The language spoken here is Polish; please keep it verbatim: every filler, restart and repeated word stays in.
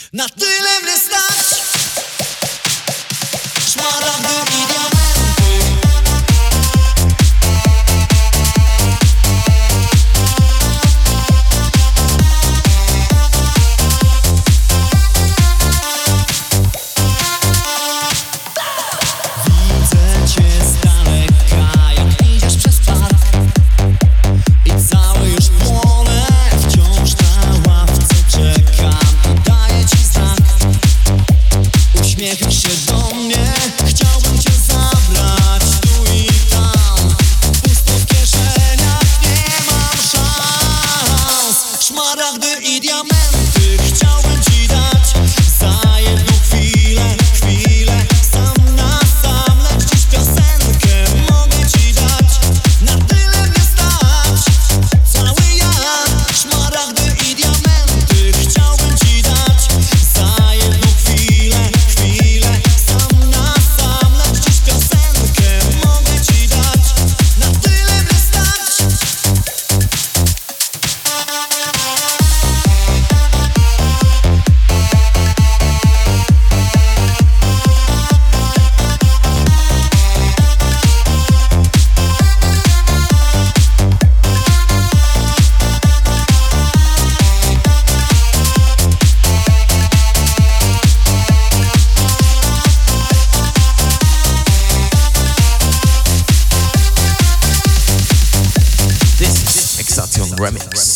Na tyle mnie stać. Szmaragdy i diamenty. Widzę cię z daleka, jak idziesz przez park i cały już płonę. Wciąż na ławce czekam i daję ci znak. Uśmiechnij się do mnie, chciałbym cię zabrać tu i tam. Pusto w kieszeniach, nie mam szans. Szmaragdy i diamenty chciałbym ci dać za jedną chwilę, chwilę. Sam na sam, lecz dziś piosenkę mogę ci dać. Na tyle mnie stać, cały ja. Szmaragdy i diamenty chciałbym ci dać za jedną chwilę, chwilę. Sam na sam, lecz dziś piosenkę mogę ci dać. Na tyle mnie stać. This is Exation Remix.